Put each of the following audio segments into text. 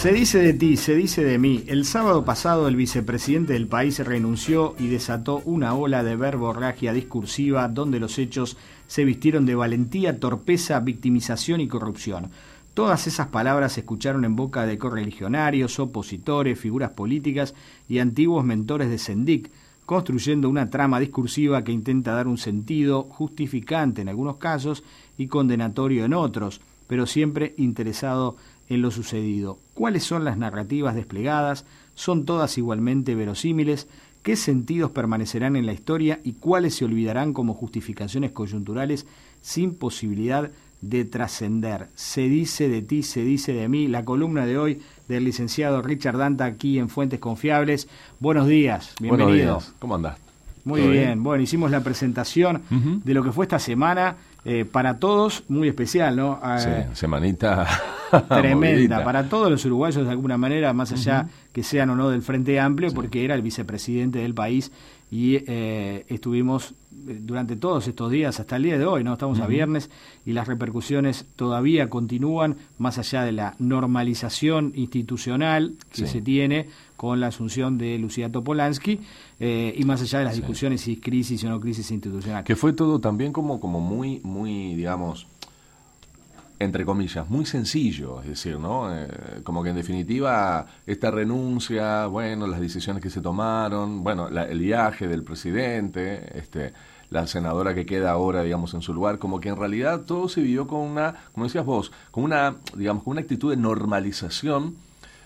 Se dice de ti, se dice de mí. El sábado pasado el vicepresidente del país renunció y desató una ola de verborragia discursiva donde los hechos se vistieron de valentía, torpeza, victimización y corrupción. Todas esas palabras se escucharon en boca de correligionarios, opositores, figuras políticas y antiguos mentores de Sendik, construyendo una trama discursiva que intenta dar un sentido justificante en algunos casos y condenatorio en otros, pero siempre interesado en lo sucedido. ¿Cuáles son las narrativas desplegadas? ¿Son todas igualmente verosímiles? ¿Qué sentidos permanecerán en la historia y cuáles se olvidarán como justificaciones coyunturales sin posibilidad de trascender? Se dice de ti, se dice de mí. La columna de hoy del licenciado Richard Danta aquí en Fuentes Confiables. Buenos días, bienvenido. Buenos días. ¿Cómo andás? Muy bien. Bueno, hicimos la presentación de lo que fue esta semana, para todos muy especial, ¿no? Sí, semanita tremenda, movidita. para todos los uruguayos de alguna manera, más allá que sean o no del Frente Amplio, porque era el vicepresidente del país y estuvimos durante todos estos días, hasta el día de hoy, ¿no? Estamos a viernes y las repercusiones todavía continúan, más allá de la normalización institucional que se tiene con la asunción de Lucía Topolansky, y más allá de las discusiones si crisis o no crisis institucional. Que fue todo también como muy, digamos, entre comillas, muy sencillo, es decir, ¿no? Como que en definitiva esta renuncia, bueno, las decisiones que se tomaron, bueno, el viaje del presidente, la senadora que queda ahora, digamos, en su lugar, como que en realidad todo se vivió con una, como decías vos, con una, digamos, con una actitud de normalización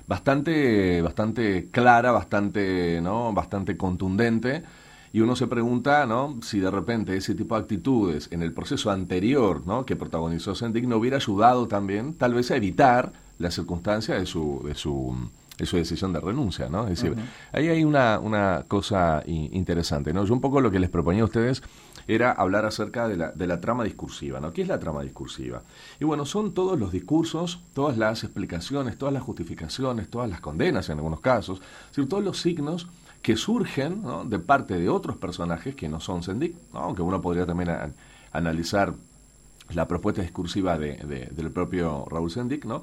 bastante clara, bastante contundente. Y uno se pregunta, ¿no?, si de repente ese tipo de actitudes en el proceso anterior, ¿no?, que protagonizó Sendik no hubiera ayudado también, tal vez, a evitar la circunstancia de su decisión de renuncia, ¿no? Es decir, ahí hay una cosa interesante, ¿no? Yo un poco lo que les proponía a ustedes era hablar acerca de la trama discursiva, ¿no? ¿Qué es la trama discursiva? Y bueno, son todos los discursos, todas las explicaciones, todas las justificaciones, todas las condenas en algunos casos, es decir, todos los signos que surgen, ¿no?, de parte de otros personajes que no son Sendik, ¿no?, aunque uno podría también analizar la propuesta discursiva del propio Raúl Sendik, ¿no?,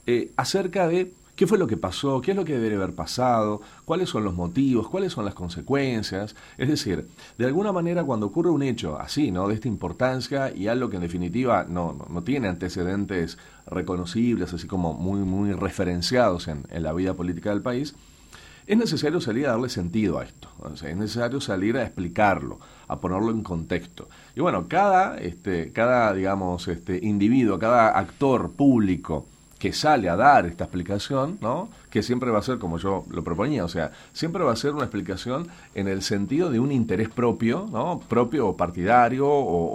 acerca de qué fue lo que pasó, qué es lo que debería haber pasado, cuáles son los motivos, cuáles son las consecuencias. Es decir, de alguna manera cuando ocurre un hecho así, ¿no?, de esta importancia y algo que en definitiva no tiene antecedentes reconocibles, así como muy referenciados en la vida política del país, es necesario salir a darle sentido a esto, o sea, es necesario salir a explicarlo, a ponerlo en contexto. Y bueno, cada digamos, individuo, cada actor público que sale a dar esta explicación, ¿no?, que siempre va a ser, como yo lo proponía, o sea, siempre va a ser una explicación en el sentido de un interés propio, ¿no?, propio o partidario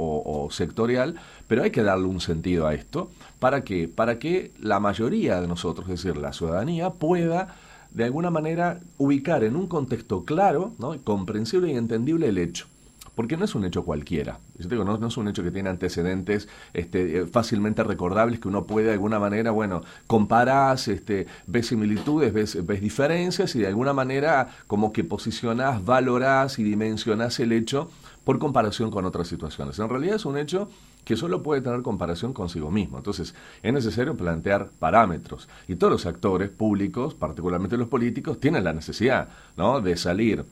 o sectorial, pero hay que darle un sentido a esto para que la mayoría de nosotros, es decir, la ciudadanía, pueda de alguna manera ubicar en un contexto claro, ¿no?, comprensible y entendible el hecho. Porque no es un hecho cualquiera. Yo te digo, no es un hecho que tiene antecedentes fácilmente recordables, que uno puede de alguna manera, bueno, comparás, ves similitudes, ves diferencias y de alguna manera como que posicionás, valorás y dimensionás el hecho por comparación con otras situaciones. En realidad es un hecho que solo puede tener comparación consigo mismo. Entonces, es necesario plantear parámetros. Y todos los actores públicos, particularmente los políticos, tienen la necesidad, ¿no?, de salir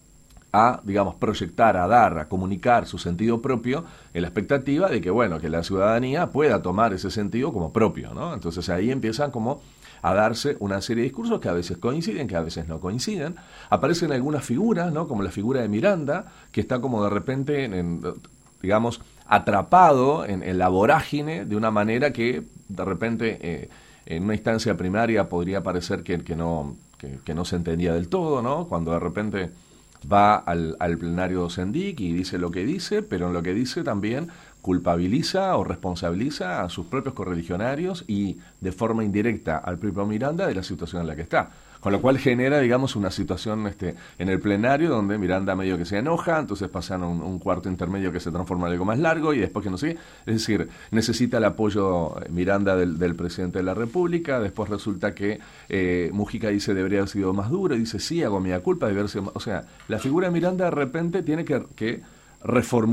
a, digamos, proyectar, a dar, a comunicar su sentido propio en la expectativa de que, bueno, que la ciudadanía pueda tomar ese sentido como propio, ¿no? Entonces ahí empiezan como a darse una serie de discursos que a veces coinciden, que a veces no coinciden. Aparecen algunas figuras, ¿no?, como la figura de Miranda, que está como de repente, digamos, atrapado en la vorágine de una manera que de repente en una instancia primaria podría parecer que no se entendía del todo, ¿no?, cuando de repente va al plenario Sendik y dice lo que dice, pero en lo que dice también culpabiliza o responsabiliza a sus propios correligionarios y de forma indirecta al propio Miranda de la situación en la que está. Con lo cual genera, digamos, una situación en el plenario donde Miranda medio que se enoja, entonces pasan un cuarto intermedio que se transforma en algo más largo y después que no sé. Es decir, necesita el apoyo Miranda del presidente de la República, después resulta que Mujica dice debería haber sido más duro, y dice sí, hago mea culpa, debería haber sido más. O sea, la figura de Miranda de repente tiene que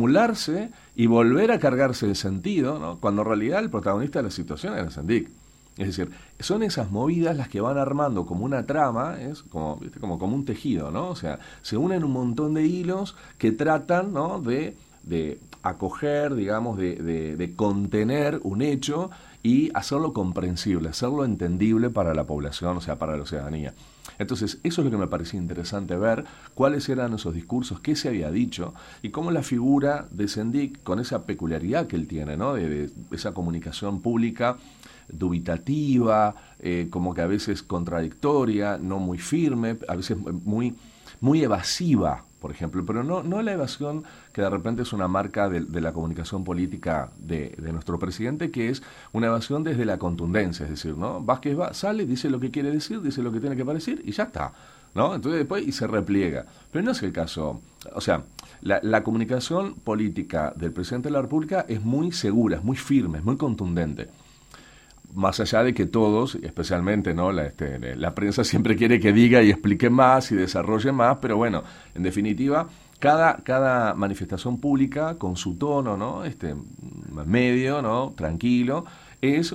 reformularse y volver a cargarse de sentido, ¿no?, cuando en realidad el protagonista de la situación era Sendik. Es decir, son esas movidas las que van armando como una trama, es como, ¿viste? Como un tejido, ¿no? O sea, se unen un montón de hilos que tratan, ¿no?, de acoger, digamos, de contener un hecho y hacerlo comprensible, hacerlo entendible para la población, o sea, para la ciudadanía. Entonces, eso es lo que me parecía interesante ver, cuáles eran esos discursos, qué se había dicho, y cómo la figura de Sendik, con esa peculiaridad que él tiene, ¿no?, de esa comunicación pública dubitativa, como que a veces contradictoria, no muy firme, a veces muy evasiva, por ejemplo, pero no la evasión que de repente es una marca de la comunicación política de nuestro presidente, que es una evasión desde la contundencia, es decir, ¿no? Vázquez sale, dice lo que quiere decir, dice lo que tiene que decir y ya está, ¿no? Entonces después y se repliega. Pero no es el caso, o sea, la comunicación política del presidente de la República es muy segura, es muy firme, es muy contundente. Más allá de que todos, especialmente, ¿no?, la prensa siempre quiere que diga y explique más y desarrolle más, pero bueno, en definitiva, cada manifestación pública con su tono, ¿no?, medio, ¿no?, tranquilo, es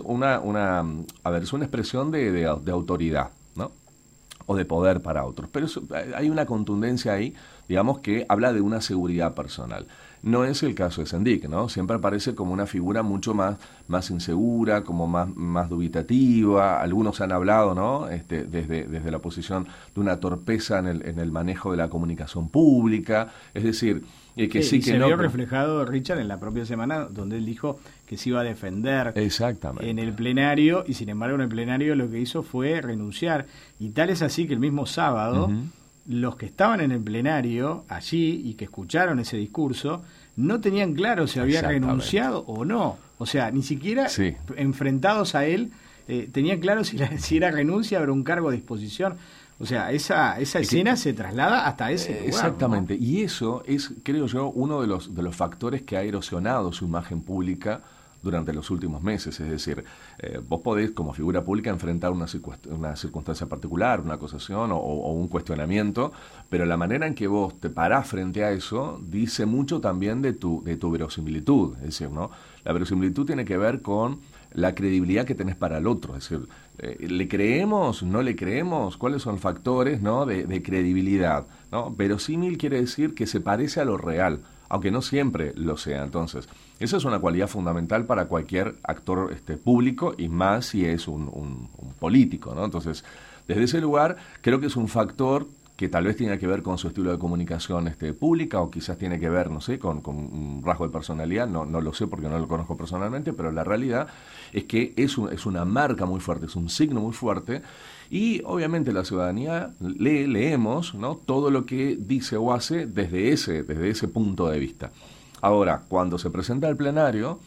es una expresión de autoridad, ¿no?, o de poder para otros. Pero hay una contundencia ahí, digamos, que habla de una seguridad personal. No es el caso de Sendik, ¿no? Siempre aparece como una figura mucho más insegura, como más dubitativa. Algunos han hablado, ¿no?, desde la posición de una torpeza en el manejo de la comunicación pública. Es decir, que sí que se no. vio reflejado, Richard, en la propia semana, donde él dijo que se iba a defender en el plenario, y sin embargo en el plenario lo que hizo fue renunciar. Y tal es así que el mismo sábado, los que estaban en el plenario allí y que escucharon ese discurso no tenían claro si había renunciado o no. O sea, ni siquiera enfrentados a él tenían claro si era renuncia o era un cargo a disposición. O sea, esa escena se traslada hasta ese lugar. Exactamente, ¿no? Y eso es, creo yo, uno de los factores que ha erosionado su imagen pública durante los últimos meses. Es decir, vos podés como figura pública enfrentar una circunstancia particular, una acusación o un cuestionamiento, pero la manera en que vos te parás frente a eso dice mucho también de tu verosimilitud. Es decir, ¿no?, la verosimilitud tiene que ver con la credibilidad que tenés para el otro. Es decir, ¿le creemos? ¿No le creemos? ¿Cuáles son factores, ¿no?, de credibilidad, ¿no? Verosímil quiere decir que se parece a lo real, aunque no siempre lo sea. Entonces, esa es una cualidad fundamental para cualquier actor público, y más si es un político, ¿no? Entonces, desde ese lugar, creo que es un factor que tal vez tiene que ver con su estilo de comunicación pública, o quizás tiene que ver, no sé, con un rasgo de personalidad, no lo sé porque no lo conozco personalmente, pero la realidad es que es una marca muy fuerte, es un signo muy fuerte, y obviamente la ciudadanía leemos, ¿no?, todo lo que dice o hace desde ese punto de vista. Ahora, cuando se presenta al plenario,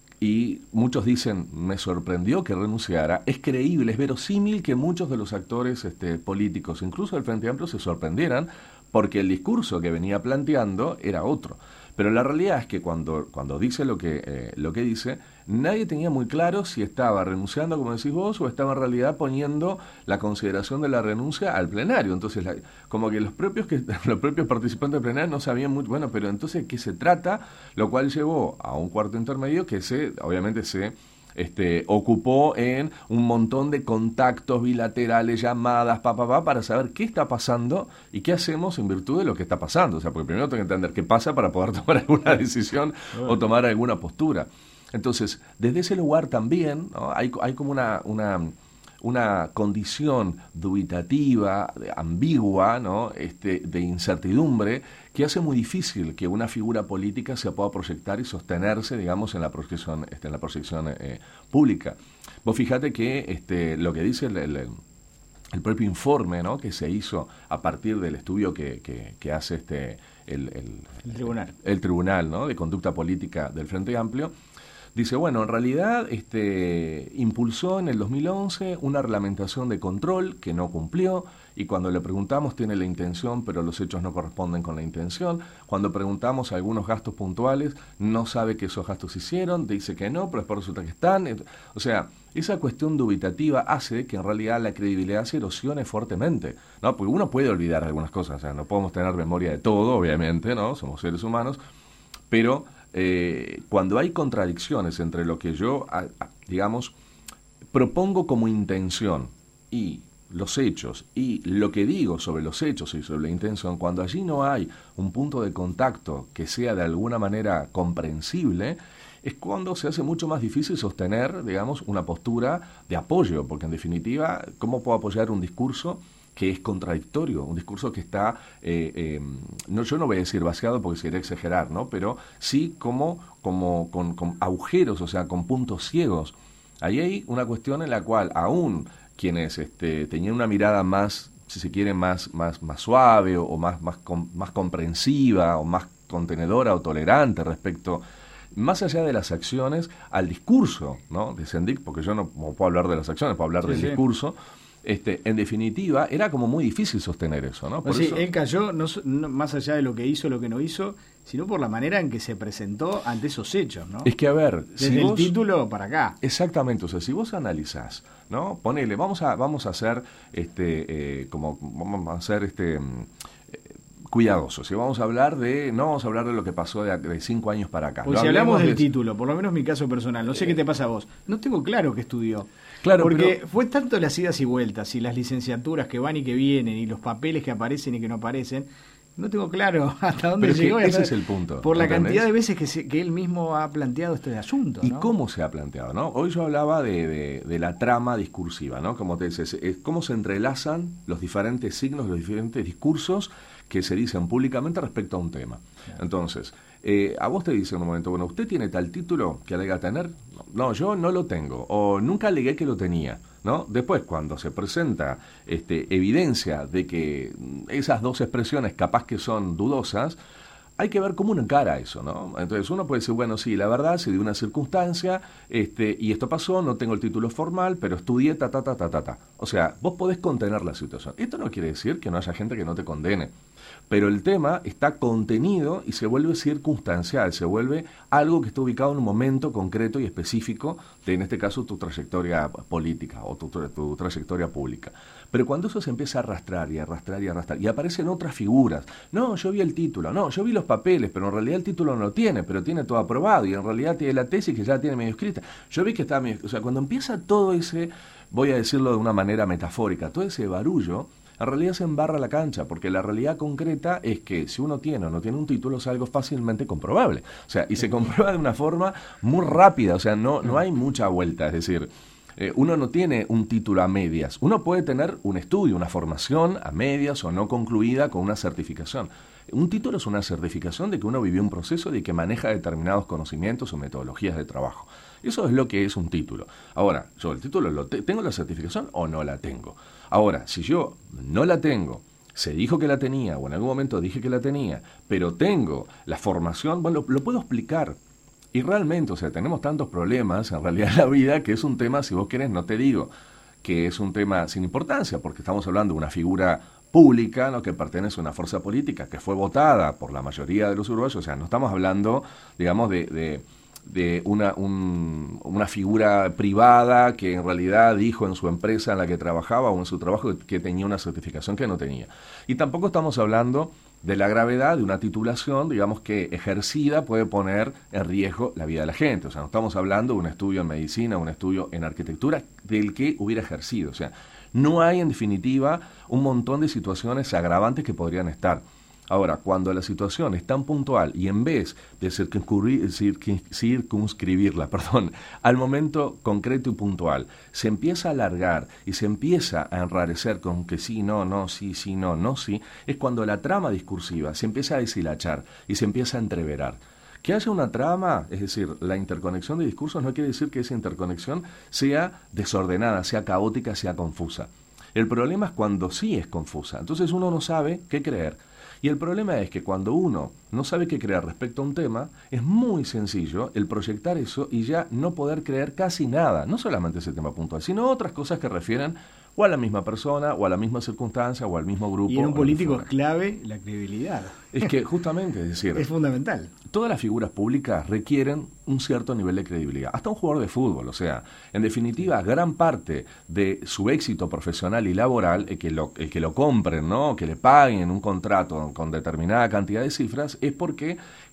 y muchos dicen, me sorprendió que renunciara, es creíble, es verosímil que muchos de los actores políticos, incluso del Frente Amplio, se sorprendieran, porque el discurso que venía planteando era otro. Pero la realidad es que cuando dice lo que dice, nadie tenía muy claro si estaba renunciando, como decís vos, o estaba en realidad poniendo la consideración de la renuncia al plenario. Entonces, como que los propios participantes del plenario no sabían muy bueno, pero entonces ¿qué se trata? Lo cual llevó a un cuarto intermedio que obviamente se ocupó en un montón de contactos bilaterales, llamadas, para saber qué está pasando y qué hacemos en virtud de lo que está pasando. O sea, porque primero tengo que entender qué pasa para poder tomar alguna decisión o tomar alguna postura. Entonces, desde ese lugar también, ¿no?, hay como una condición dubitativa, ambigua, ¿no?, de incertidumbre, que hace muy difícil que una figura política se pueda proyectar y sostenerse, digamos, en la proyección pública. Vos fijate que lo que dice el propio informe, ¿no?, que se hizo a partir del estudio que hace el tribunal, ¿no?, de conducta política del Frente Amplio. Dice, bueno, en realidad impulsó en el 2011 una reglamentación de control que no cumplió, y cuando le preguntamos tiene la intención, pero los hechos no corresponden con la intención. Cuando preguntamos algunos gastos puntuales, no sabe que esos gastos se hicieron, dice que no, pero después resulta que están. O sea, esa cuestión dubitativa hace que en realidad la credibilidad se erosione fuertemente, ¿no? Porque uno puede olvidar algunas cosas, o sea, no podemos tener memoria de todo, obviamente, ¿no? Somos seres humanos, pero cuando hay contradicciones entre lo que yo, digamos, propongo como intención y los hechos y lo que digo sobre los hechos y sobre la intención, cuando allí no hay un punto de contacto que sea de alguna manera comprensible, es cuando se hace mucho más difícil sostener, digamos, una postura de apoyo, porque en definitiva, ¿cómo puedo apoyar un discurso que es contradictorio, un discurso que está, no, yo no voy a decir vaciado porque sería exagerar, ¿no? Pero sí como con agujeros, o sea, con puntos ciegos? Ahí hay una cuestión en la cual aún quienes tenían una mirada más, si se quiere, más suave o más comprensiva o más contenedora o tolerante respecto, más allá de las acciones, al discurso, ¿no?, de Sendik, porque yo no puedo hablar de las acciones, puedo hablar del discurso. En definitiva, era como muy difícil sostener eso, ¿no? Por eso, él cayó no más allá de lo que hizo, lo que no hizo, sino por la manera en que se presentó ante esos hechos, ¿no? Es que, a ver, desde el título para acá. Exactamente, o sea, si vos analizás, ¿no? Ponele, vamos a hacer cuidadosos. Si vamos a hablar no vamos a hablar de lo que pasó de 5 años para acá. Pues si hablamos del título, por lo menos mi caso personal, no sé qué te pasa a vos, no tengo claro qué estudió. Claro, porque fue tanto las idas y vueltas y las licenciaturas que van y que vienen y los papeles que aparecen y que no aparecen, no tengo claro hasta dónde llegó. Ese es el punto. Por la cantidad de veces que él mismo ha planteado este asunto, ¿no? Y cómo se ha planteado, ¿no? Hoy yo hablaba de la trama discursiva, ¿no? Como te dices, cómo se entrelazan los diferentes signos, los diferentes discursos que se dicen públicamente respecto a un tema. Entonces, a vos te dice en un momento, bueno, ¿usted tiene tal título que alega tener? No, yo no lo tengo, o nunca alegué que lo tenía, ¿no? Después, cuando se presenta evidencia de que esas dos expresiones capaz que son dudosas, hay que ver cómo encara eso, ¿no? Entonces uno puede decir, bueno, sí, la verdad se dio una circunstancia, y esto pasó, no tengo el título formal, pero estudié ta. O sea, vos podés contener la situación. Esto no quiere decir que no haya gente que no te condene, pero el tema está contenido y se vuelve circunstancial, se vuelve algo que está ubicado en un momento concreto y específico de, en este caso, tu trayectoria política o tu trayectoria pública. Pero cuando eso se empieza a arrastrar y aparecen otras figuras, no, yo vi el título, no, yo vi los papeles, pero en realidad el título no lo tiene, pero tiene todo aprobado y en realidad tiene la tesis que ya tiene medio escrita. Yo vi que está medio, o sea, cuando empieza todo ese, voy a decirlo de una manera metafórica, todo ese barullo, en realidad se embarra la cancha, porque la realidad concreta es que si uno tiene o no tiene un título es algo fácilmente comprobable. O sea, y se comprueba de una forma muy rápida, o sea, no hay mucha vuelta, es decir, uno no tiene un título a medias, uno puede tener un estudio, una formación a medias o no concluida con una certificación. Un título es una certificación de que uno vivió un proceso de que maneja determinados conocimientos o metodologías de trabajo. Eso es lo que es un título. Ahora, yo el título, ¿tengo la certificación o no la tengo? Ahora, si yo no la tengo, se dijo que la tenía, o en algún momento dije que la tenía, pero tengo la formación, bueno, lo puedo explicar. Y realmente, o sea, tenemos tantos problemas en realidad en la vida que es un tema, si vos querés, no te digo que es un tema sin importancia, porque estamos hablando de una figura pública, ¿no?, que pertenece a una fuerza política que fue votada por la mayoría de los uruguayos. O sea, no estamos hablando, digamos, de una figura privada que en realidad dijo en su empresa en la que trabajaba o en su trabajo que tenía una certificación que no tenía. Y tampoco estamos hablando de la gravedad de una titulación, digamos, que ejercida puede poner en riesgo la vida de la gente. O sea, no estamos hablando de un estudio en medicina, un estudio en arquitectura del que hubiera ejercido. O sea, no hay en definitiva un montón de situaciones agravantes que podrían estar. Ahora, cuando la situación es tan puntual y en vez de circunscribirla, al momento concreto y puntual, se empieza a alargar y se empieza a enrarecer con que sí, no, sí, no, sí, es cuando la trama discursiva se empieza a deshilachar y se empieza a entreverar. Que haya una trama, es decir, la interconexión de discursos no quiere decir que esa interconexión sea desordenada, sea caótica, sea confusa. El problema es cuando sí es confusa. Entonces uno no sabe qué creer. Y el problema es que cuando uno no sabe qué creer respecto a un tema, es muy sencillo el proyectar eso y ya no poder creer casi nada, no solamente ese tema puntual, sino otras cosas que refieren o a la misma persona, o a la misma circunstancia, o al mismo grupo. Y en un político es clave la credibilidad. Es que justamente, es decir, es fundamental. Todas las figuras públicas requieren un cierto nivel de credibilidad. Hasta un jugador de fútbol, o sea, en definitiva, gran parte de su éxito profesional y laboral, el que lo compren, ¿no?, que le paguen un contrato con determinada cantidad de cifras, es porque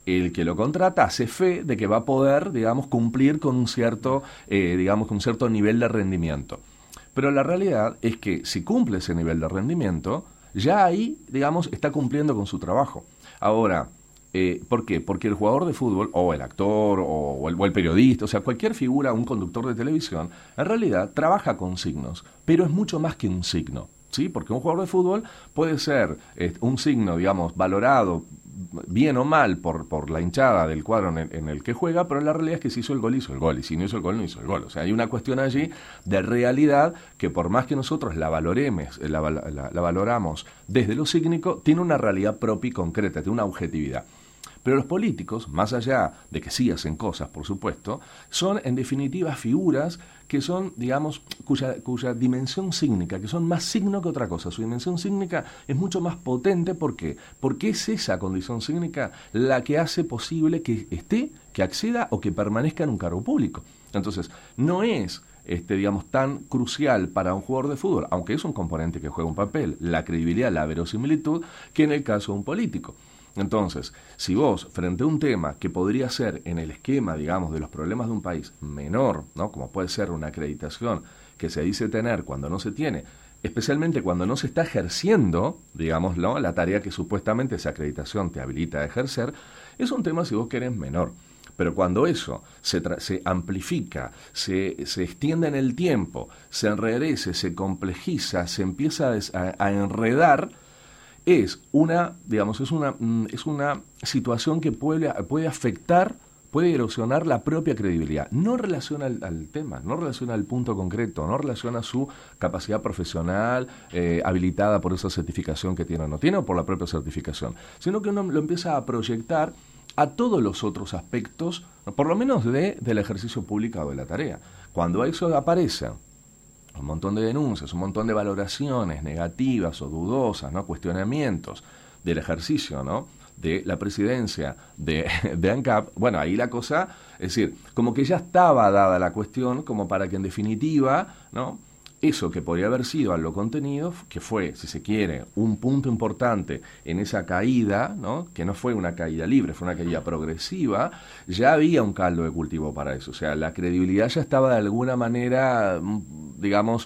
el que lo contrata hace fe de que va a poder, digamos, cumplir con un cierto, con un cierto nivel de rendimiento. Pero la realidad es que si cumple ese nivel de rendimiento, ya ahí, digamos, está cumpliendo con su trabajo. Ahora, ¿por qué? Porque el jugador de fútbol, o el actor, o el periodista, o sea, cualquier figura, un conductor de televisión, en realidad trabaja con signos, pero es mucho más que un signo, ¿sí? Porque un jugador de fútbol puede ser un signo, digamos, valorado bien o mal por la hinchada del cuadro en el que juega, pero la realidad es que si hizo el gol, hizo el gol, y si no hizo el gol, no hizo el gol. O sea, hay una cuestión allí de realidad que por más que nosotros la valoramos desde lo sígnico, tiene una realidad propia y concreta, tiene una objetividad. Pero los políticos, más allá de que sí hacen cosas, por supuesto, son en definitiva figuras que son, digamos, cuya dimensión sígnica, que son más signo que otra cosa. Su dimensión sígnica es mucho más potente. ¿Por qué? Porque es esa condición sígnica la que hace posible que esté, que acceda o que permanezca en un cargo público. Entonces, no es digamos, tan crucial para un jugador de fútbol, aunque es un componente que juega un papel, la credibilidad, la verosimilitud, que en el caso de un político. Entonces, si vos, frente a un tema que podría ser en el esquema, digamos, de los problemas de un país menor, ¿no? Como puede ser una acreditación que se dice tener cuando no se tiene, especialmente cuando no se está ejerciendo, digámoslo, la tarea que supuestamente esa acreditación te habilita a ejercer, es un tema, si vos querés, menor. Pero cuando eso se amplifica, se extiende en el tiempo, se enrarece, se complejiza, se empieza a enredar, es una situación que puede afectar, puede erosionar la propia credibilidad. No relaciona al tema, no relaciona al punto concreto, no relaciona a su capacidad profesional habilitada por esa certificación que tiene o no tiene, o por la propia certificación, sino que uno lo empieza a proyectar a todos los otros aspectos, por lo menos del ejercicio público de la tarea. Cuando eso aparece, un montón de denuncias, un montón de valoraciones negativas o dudosas, ¿no? Cuestionamientos del ejercicio, ¿no? De la presidencia de ANCAP, bueno, ahí la cosa, es decir, como que ya estaba dada la cuestión, como para que en definitiva, ¿no? Eso que podría haber sido a lo contenido, que fue, si se quiere, un punto importante en esa caída, ¿no? Que no fue una caída libre, fue una caída progresiva, ya había un caldo de cultivo para eso. O sea, la credibilidad ya estaba de alguna manera, digamos,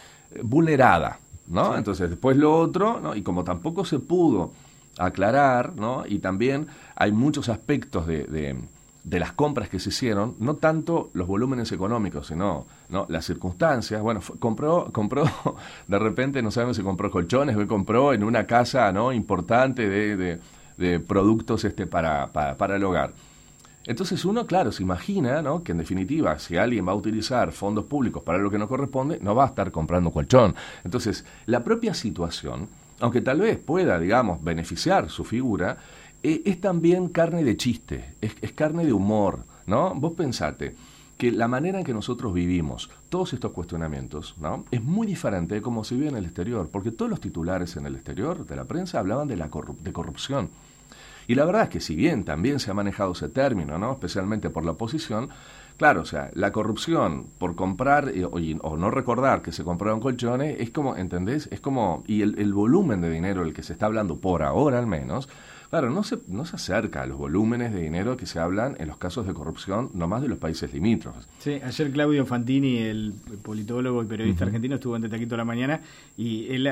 vulnerada, ¿no? Sí. Entonces, después lo otro, ¿no? Y como tampoco se pudo aclarar, ¿no? Y también hay muchos aspectos de las compras que se hicieron, no tanto los volúmenes económicos, sino, ¿no? Las circunstancias. Bueno, compró de repente, no sabemos si compró colchones o compró en una casa, ¿no? Importante de productos para el hogar. Entonces uno, claro, se imagina, ¿no? Que en definitiva, si alguien va a utilizar fondos públicos para lo que no corresponde, no va a estar comprando colchón. Entonces, la propia situación, aunque tal vez pueda, digamos, beneficiar su figura, es también carne de chiste, es carne de humor, ¿no? Vos pensate que la manera en que nosotros vivimos todos estos cuestionamientos, ¿no? Es muy diferente de cómo se vive en el exterior, porque todos los titulares en el exterior de la prensa hablaban de corrupción. Y la verdad es que si bien también se ha manejado ese término, ¿no? Especialmente por la oposición, claro, o sea, la corrupción por comprar o no recordar que se compraron colchones es como, ¿entendés? Es como, y el volumen de dinero del que se está hablando por ahora al menos, claro, no se acerca a los volúmenes de dinero que se hablan en los casos de corrupción nomás de los países limítrofes. Sí, ayer Claudio Fantini, el politólogo y periodista argentino, estuvo ante Taquito la mañana y él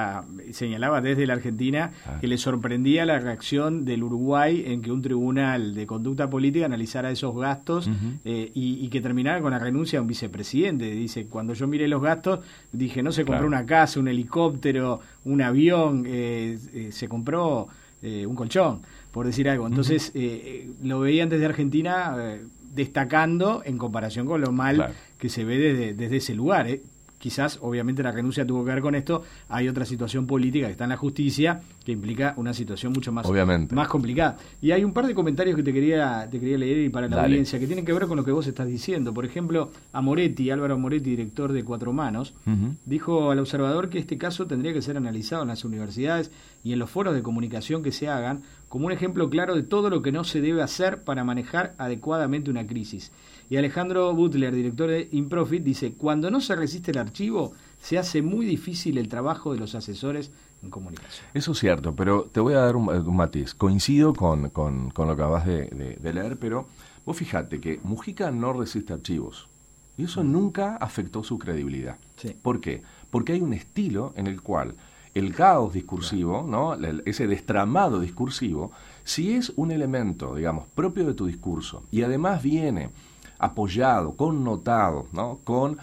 señalaba desde la Argentina que le sorprendía la reacción del Uruguay en que un tribunal de conducta política analizara esos gastos y que terminara con la renuncia de un vicepresidente. Dice, cuando yo miré los gastos, dije, no se compró una casa, un helicóptero, un avión, se compró un colchón, por decir algo. Entonces, lo veían desde Argentina destacando en comparación con lo mal que se ve desde ese lugar. Quizás, obviamente, la renuncia tuvo que ver con esto. Hay otra situación política que está en la justicia que implica una situación mucho más complicada. Y hay un par de comentarios que te quería leer y para la audiencia que tienen que ver con lo que vos estás diciendo. Por ejemplo, Álvaro Moretti, director de Cuatro Manos, dijo al Observador que este caso tendría que ser analizado en las universidades y en los foros de comunicación que se hagan como un ejemplo claro de todo lo que no se debe hacer para manejar adecuadamente una crisis. Y Alejandro Butler, director de Improfit, dice, cuando no se resiste el archivo, se hace muy difícil el trabajo de los asesores en comunicación. Eso es cierto, pero te voy a dar un matiz. Coincido con lo que acabas de leer, pero vos fíjate que Mujica no resiste archivos. Y eso nunca afectó su credibilidad. Sí. ¿Por qué? Porque hay un estilo en el cual el caos discursivo, ¿no? Ese destramado discursivo, si es un elemento, digamos, propio de tu discurso y además viene apoyado, connotado, ¿no? Con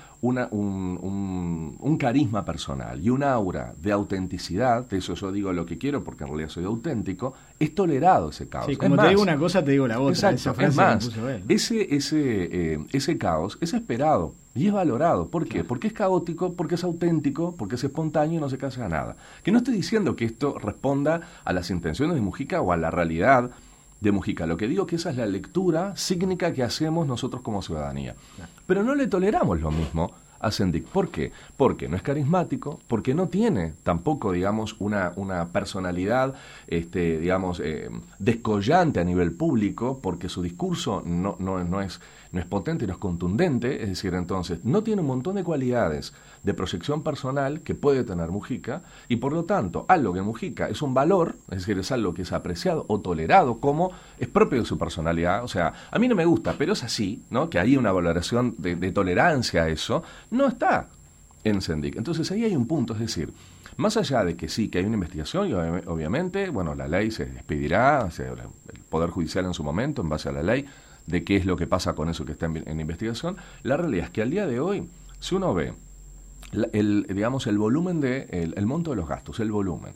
un carisma personal y un aura de autenticidad, de eso yo digo lo que quiero porque en realidad soy auténtico, es tolerado ese caos. Sí, como te digo una cosa, te digo la otra. Exacto, esa frase es más, puso él, ¿no? ese caos es esperado y es valorado. ¿Por qué? Porque es caótico, porque es auténtico, porque es espontáneo y no se casa a nada. Que no estoy diciendo que esto responda a las intenciones de Mujica o a la realidad de Mujica. Lo que digo que esa es la lectura cínica que hacemos nosotros como ciudadanía. Pero no le toleramos lo mismo a Sendik. ¿Por qué? Porque no es carismático, porque no tiene tampoco, digamos, una personalidad, digamos, descollante a nivel público, porque su discurso no es potente, no es contundente, es decir, entonces, no tiene un montón de cualidades de proyección personal que puede tener Mujica, y por lo tanto, algo que Mujica es un valor, es decir, es algo que es apreciado o tolerado como es propio de su personalidad, o sea, a mí no me gusta, pero es así, ¿no? Que hay una valoración de tolerancia a eso, no está en Sendik. Entonces ahí hay un punto, es decir, más allá de que sí, que hay una investigación y obviamente, bueno, la ley se expedirá, el Poder Judicial en su momento, en base a la ley, de qué es lo que pasa con eso que está en investigación, la realidad es que al día de hoy, si uno ve digamos, el volumen el monto de los gastos, el volumen,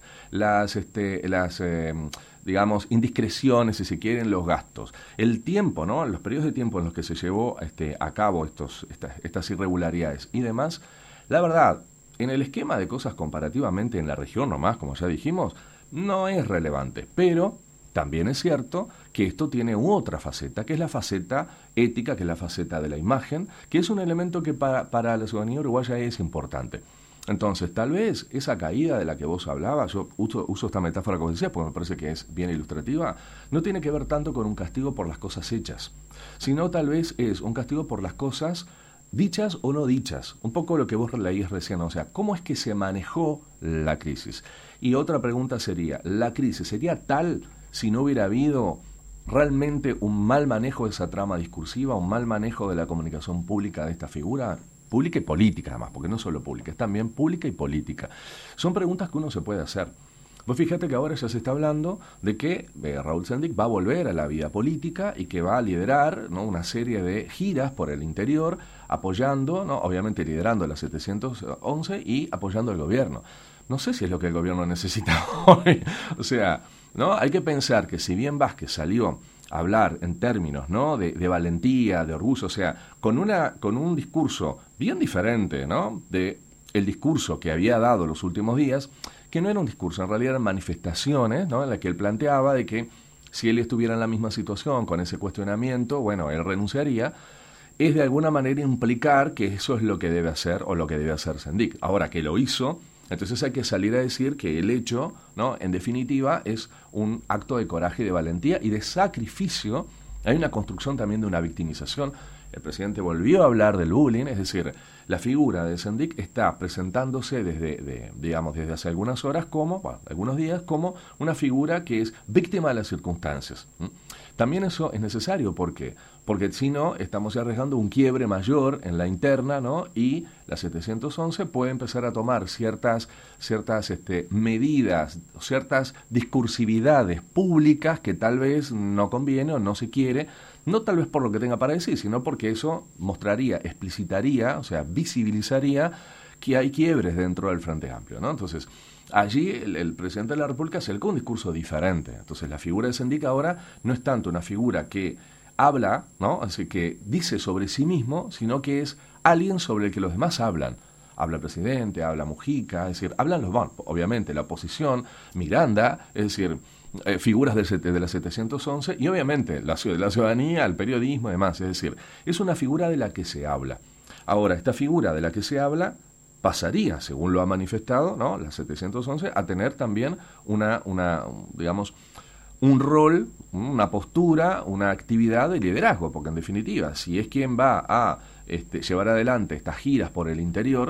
digamos, indiscreciones, si se quieren, los gastos, el tiempo, ¿no? Los periodos de tiempo en los que se llevó a cabo estas irregularidades y demás, la verdad, en el esquema de cosas comparativamente en la región nomás, como ya dijimos, no es relevante, pero también es cierto que esto tiene otra faceta, que es la faceta ética, que es la faceta de la imagen, que es un elemento que para la ciudadanía uruguaya es importante. Entonces, tal vez esa caída de la que vos hablabas, yo uso esta metáfora como decía, porque me parece que es bien ilustrativa, no tiene que ver tanto con un castigo por las cosas hechas, sino tal vez es un castigo por las cosas dichas o no dichas. Un poco lo que vos leías recién, o sea, ¿cómo es que se manejó la crisis? Y otra pregunta sería, ¿la crisis sería tal si no hubiera habido realmente un mal manejo de esa trama discursiva, un mal manejo de la comunicación pública de esta figura? Pública y política, además, porque no solo pública, es también pública y política. Son preguntas que uno se puede hacer. Vos fíjate que ahora ya se está hablando de que Raúl Sendik va a volver a la vida política y que va a liderar, ¿no?, una serie de giras por el interior, apoyando, ¿no?, obviamente liderando la 711 y apoyando al gobierno. No sé si es lo que el gobierno necesita hoy. O sea, ¿no? Hay que pensar que si bien Vázquez salió a hablar en términos, ¿no?, de valentía, de orgullo, o sea, con un discurso bien diferente, ¿no?, de el discurso que había dado los últimos días, que no era un discurso, en realidad eran manifestaciones, ¿no?, en las que él planteaba de que si él estuviera en la misma situación con ese cuestionamiento, bueno, él renunciaría, es de alguna manera implicar que eso es lo que debe hacer o lo que debe hacer Sendik. Ahora que lo hizo, entonces hay que salir a decir que el hecho, ¿no?, en definitiva, es un acto de coraje y de valentía y de sacrificio. Hay una construcción también de una victimización. El presidente volvió a hablar del bullying, es decir, la figura de Sendik está presentándose desde hace algunas horas algunos días, como una figura que es víctima de las circunstancias. También eso es necesario, ¿por qué? Porque si no, estamos ya arriesgando un quiebre mayor en la interna, ¿no?, y la 711 puede empezar a tomar ciertas medidas, ciertas discursividades públicas que tal vez no conviene o no se quiere, no tal vez por lo que tenga para decir, sino porque eso mostraría, explicitaría, o sea, visibilizaría que hay quiebres dentro del Frente Amplio, ¿no? Entonces, allí el presidente de la República acercó un discurso diferente. Entonces, la figura de Sendik ahora no es tanto una figura que habla, ¿no?, así que dice sobre sí mismo, sino que es alguien sobre el que los demás hablan. Habla el presidente, habla Mujica, es decir, hablan obviamente la oposición, Miranda, es decir, figuras de la 711 y obviamente la ciudadanía, el periodismo y demás. Es decir, es una figura de la que se habla. Ahora, esta figura de la que se habla pasaría, según lo ha manifestado, ¿no?, la 711, a tener también digamos, un rol, una postura, una actividad de liderazgo, porque en definitiva, si es quien va a llevar adelante estas giras por el interior,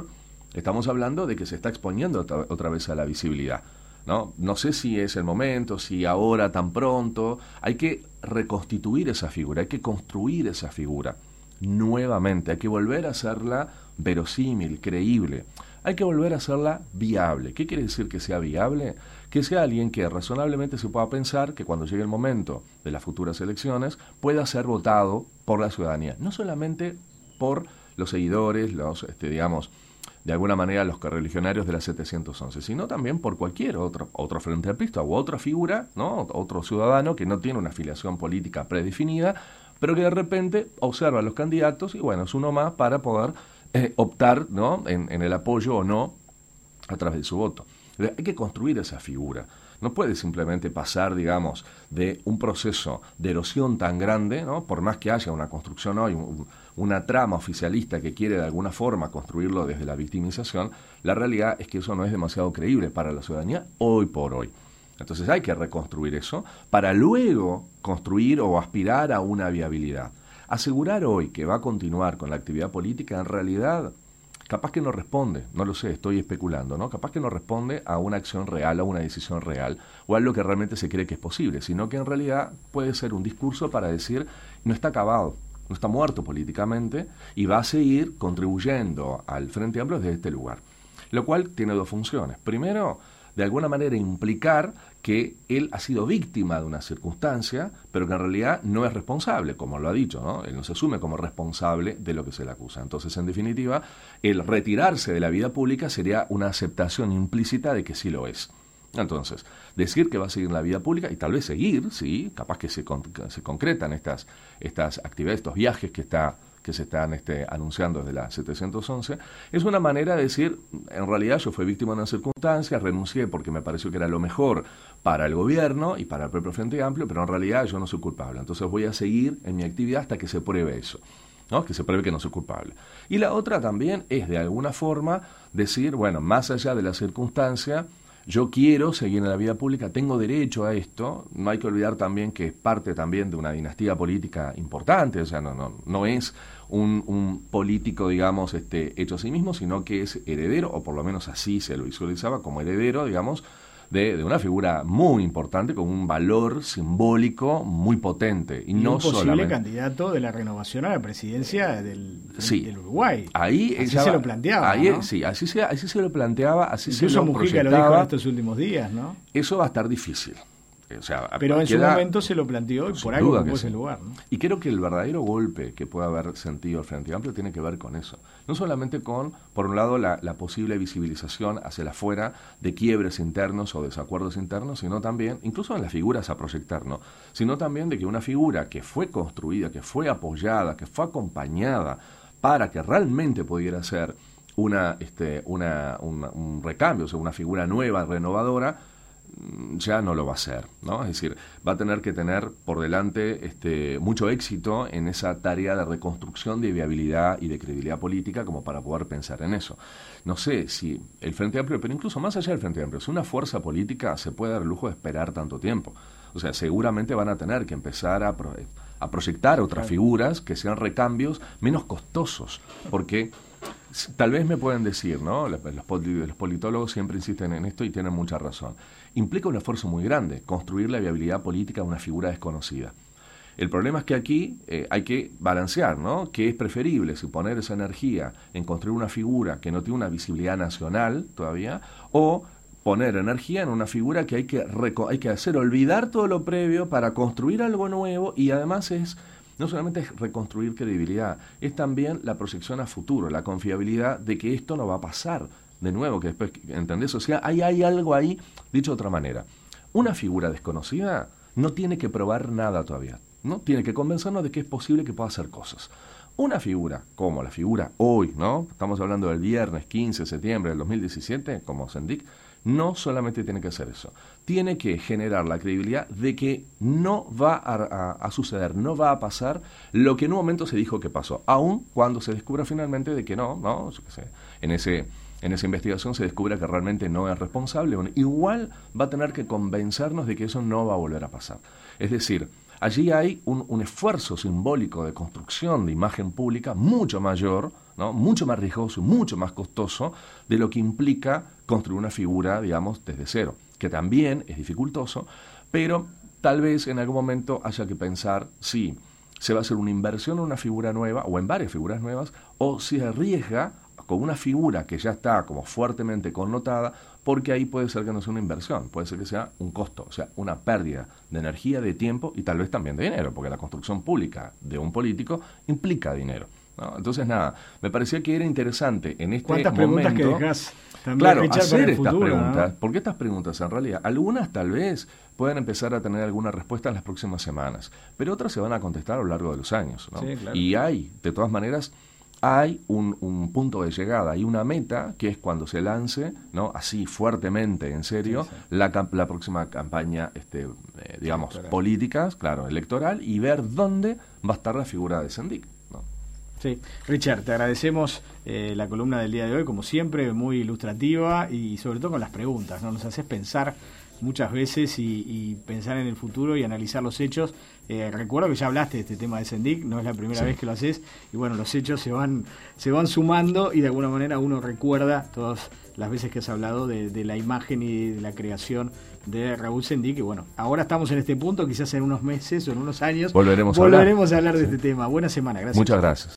Estamos hablando de que se está exponiendo otra vez a la visibilidad, ¿no? No sé si es el momento, si ahora tan pronto. Hay que reconstituir esa figura, hay que construir esa figura nuevamente, hay que volver a hacerla verosímil, creíble. Hay que volver a hacerla viable. ¿Qué quiere decir que sea viable? Que sea alguien que razonablemente se pueda pensar que cuando llegue el momento de las futuras elecciones pueda ser votado por la ciudadanía. No solamente por los seguidores, digamos, de alguna manera los correligionarios de la 711, sino también por cualquier otro frente amplista u otra figura, ¿no? Otro ciudadano que no tiene una afiliación política predefinida, pero que de repente observa a los candidatos y bueno, es uno más para poder optar, ¿no? en el apoyo o no a través de su voto. Hay que construir esa figura. No puede simplemente pasar, digamos, de un proceso de erosión tan grande, ¿no? Por más que haya una construcción hoy, una trama oficialista que quiere de alguna forma construirlo desde la victimización, la realidad es que eso no es demasiado creíble para la ciudadanía hoy por hoy. Entonces hay que reconstruir eso para luego construir o aspirar a una viabilidad. Asegurar hoy que va a continuar con la actividad política, en realidad, capaz que no responde, no lo sé, estoy especulando, ¿no? Capaz que no responde a una acción real, a una decisión real, o a lo que realmente se cree que es posible, sino que en realidad puede ser un discurso para decir, no está acabado, no está muerto políticamente, y va a seguir contribuyendo al Frente Amplio desde este lugar. Lo cual tiene dos funciones. Primero, de alguna manera implicar que él ha sido víctima de una circunstancia, pero que en realidad no es responsable, como lo ha dicho, ¿no? Él no se asume como responsable de lo que se le acusa. Entonces, en definitiva, el retirarse de la vida pública sería una aceptación implícita de que sí lo es. Entonces, decir que va a seguir en la vida pública y tal vez seguir, sí, capaz que se concretan estas actividades, estos viajes que se están anunciando desde la 711, es una manera de decir, en realidad yo fui víctima de una circunstancia, renuncié porque me pareció que era lo mejor para el gobierno y para el propio Frente Amplio, pero en realidad yo no soy culpable, entonces voy a seguir en mi actividad hasta que se pruebe eso, ¿no? Que se pruebe que no soy culpable. Y la otra también es de alguna forma decir, bueno, más allá de la circunstancia, yo quiero seguir en la vida pública, tengo derecho a esto. No hay que olvidar también que es parte también de una dinastía política importante, o sea, no es un político, digamos, hecho a sí mismo, sino que es heredero, o por lo menos así se lo visualizaba como heredero, digamos, de una figura muy importante, con un valor simbólico muy potente. Y no un posible solamente candidato de la renovación a la presidencia del Uruguay. Ahí así se lo planteaba, ahí, ¿no? Sí, así se lo planteaba, así incluso se lo Mujica proyectaba. lo dijo en estos últimos días, ¿no? Eso va a estar difícil. O sea, pero en su momento se lo planteó y por algo ocupó ese lugar, ¿no? Y creo que el verdadero golpe que puede haber sentido el Frente Amplio tiene que ver con eso. No solamente con, por un lado, la posible visibilización hacia el afuera de quiebres internos o desacuerdos internos, sino también, incluso en las figuras a proyectar, ¿no? Sino también de que una figura que fue construida, que fue apoyada, que fue acompañada para que realmente pudiera ser un recambio, o sea, una figura nueva, renovadora, ya no lo va a hacer, ¿no? Es decir, va a tener que tener por delante mucho éxito en esa tarea de reconstrucción de viabilidad y de credibilidad política como para poder pensar en eso. No sé si el Frente Amplio, pero incluso más allá del Frente Amplio, si una fuerza política se puede dar el lujo de esperar tanto tiempo. O sea, seguramente van a tener que empezar a proyectar otras figuras que sean recambios menos costosos, porque tal vez me pueden decir, ¿no? Los politólogos siempre insisten en esto y tienen mucha razón. Implica un esfuerzo muy grande construir la viabilidad política de una figura desconocida. El problema es que aquí hay que balancear, ¿no? ¿Qué es preferible? Si poner esa energía en construir una figura que no tiene una visibilidad nacional todavía, o poner energía en una figura que hay que hacer olvidar todo lo previo para construir algo nuevo, y además no solamente es reconstruir credibilidad, es también la proyección a futuro, la confiabilidad de que esto no va a pasar de nuevo, que después, ¿entendés? O sea, hay algo ahí, dicho de otra manera. Una figura desconocida no tiene que probar nada todavía, ¿no? Tiene que convencernos de que es posible que pueda hacer cosas. Una figura como la figura hoy, ¿no? Estamos hablando del viernes 15 de septiembre del 2017, como Sendik, no solamente tiene que hacer eso, tiene que generar la credibilidad de que no va a suceder, no va a pasar lo que en un momento se dijo que pasó, aun cuando se descubra finalmente de que no, yo qué sé, en esa investigación se descubra que realmente no es responsable. Bueno, igual va a tener que convencernos de que eso no va a volver a pasar. Es decir, allí hay un esfuerzo simbólico de construcción de imagen pública mucho mayor, ¿no? Mucho más riesgoso, mucho más costoso de lo que implica construir una figura, digamos, desde cero, que también es dificultoso, pero tal vez en algún momento haya que pensar si se va a hacer una inversión en una figura nueva o en varias figuras nuevas, o si arriesga con una figura que ya está como fuertemente connotada, porque ahí puede ser que no sea una inversión, puede ser que sea un costo, o sea, una pérdida de energía, de tiempo y tal vez también de dinero, porque la construcción pública de un político implica dinero, ¿no? Entonces, nada, me parecía que era interesante en este ¿Cuántas momento... preguntas que dejás también, Claro, Richard, hacer para el estas futuro, preguntas, ¿no? porque estas preguntas en realidad, algunas tal vez puedan empezar a tener alguna respuesta en las próximas semanas, pero otras se van a contestar a lo largo de los años, ¿no? Sí, claro. Y hay, de todas maneras, hay un punto de llegada, hay una meta que es cuando se lance, ¿no? Así fuertemente, en serio, Sí, sí. la próxima campaña, digamos, Electoral. políticas, claro, electoral, y ver dónde va a estar la figura de Sendik, ¿no? Sí, Richard, te agradecemos la columna del día de hoy, como siempre, muy ilustrativa y sobre todo con las preguntas, ¿no? Nos haces pensar muchas veces y pensar en el futuro y analizar los hechos. Recuerdo que ya hablaste de este tema de Sendik, no es la primera vez que lo haces, y bueno, los hechos se van sumando y de alguna manera uno recuerda todas las veces que has hablado de la imagen y de la creación de Raúl Sendik, y bueno, ahora estamos en este punto, quizás en unos meses o en unos años Volveremos a hablar de este tema. Buena semana, gracias. Muchas gracias.